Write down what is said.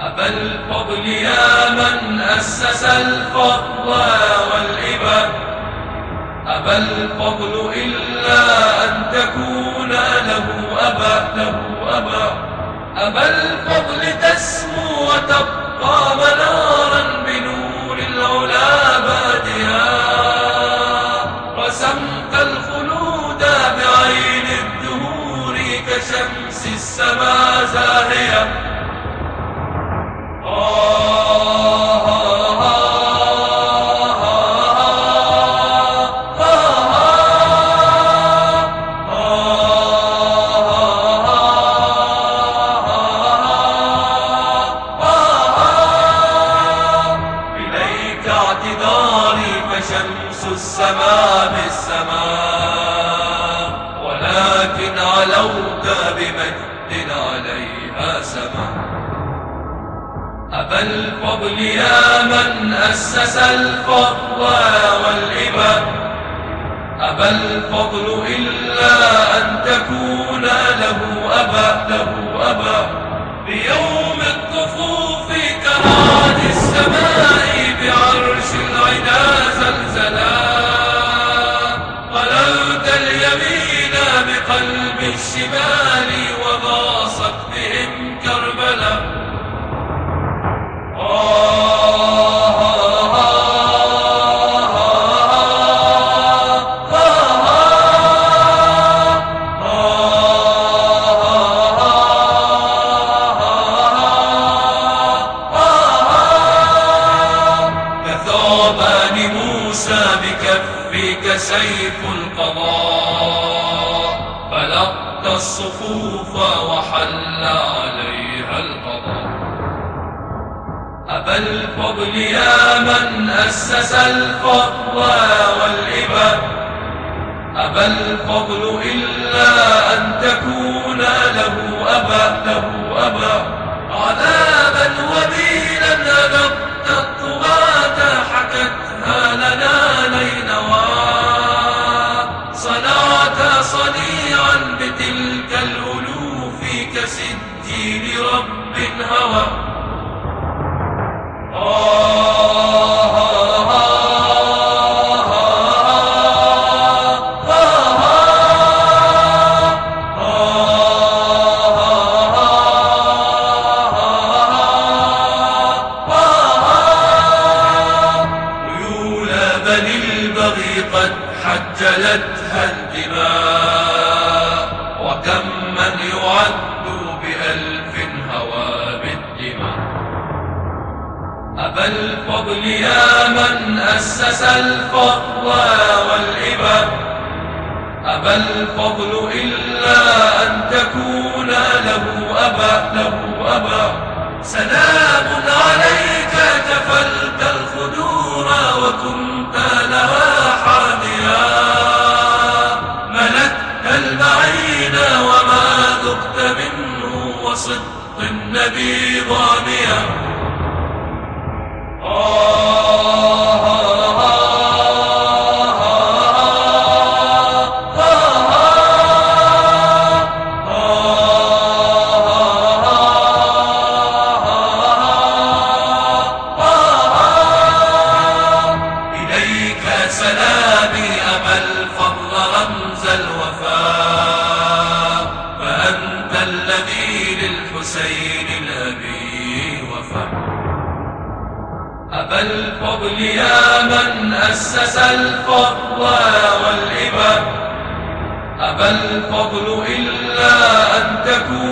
أبا الفضل يا من أسس الفضل والإبا، أبا الفضل إلا أن تكون له أبا أبا الفضل تسمو وتبقى منارا بنور العلا باديا، رسمت الخلود بعين الدهور كشمس السماء زاهية. إليك اعتذاري فشمس السماء بالسماء، ولكن علوت بمجد عليها سما. أبا الفضل يا من أسس الفضل والإبا، أبا الفضل إلا أن تكون له أبا بيوم الطفوف كرعد السماء بعرش العدا زلزلا، قلبت اليمين بقلب الشمال وغاصت بهم كربلا. كثعبان موسى بكفك سيف القضاء، فلقت الصفوف وحل عليها القضاء. أبا الفضل يا من أسس الفضل والإبا، أبا الفضل إلا أن تكون له أبا عذابا وبيلا أبقت الطغاة حكتها لنا نينوى، صنعت صنيعا بتلك الألوف كسجين رب هوى. بني البغي قد حجلتها الدماء، وكم من يعد بألف هوى بالدماء. أبا الفضل يا من أسس الفضل والإبا، أبا الفضل إلا أن تكون له أبا سلام عليك كفلت الخدور وكنت لها حاميا، ملكت المعين وما ذقت منه وصدق النبي ضاميا. سلامي أبا الفضل رمز الوفاء، فأنت الذي للحسين الأبي وفى. أبا الفضل يا من أسس الفضل والإبا، أبا الفضل إلا أن تكون